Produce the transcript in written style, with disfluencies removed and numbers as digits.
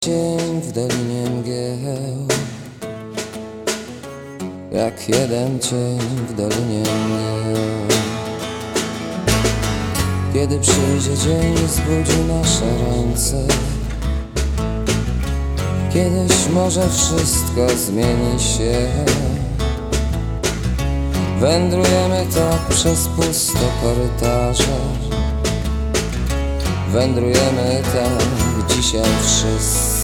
Cień w Dolinie Mgieł, jak jeden cień w Dolinie Mgieł. Kiedy przyjdzie dzień i zbudzi nasze ręce, kiedyś może wszystko zmieni się. Wędrujemy tak przez puste korytarze, wędrujemy tak dzisiaj wszyscy.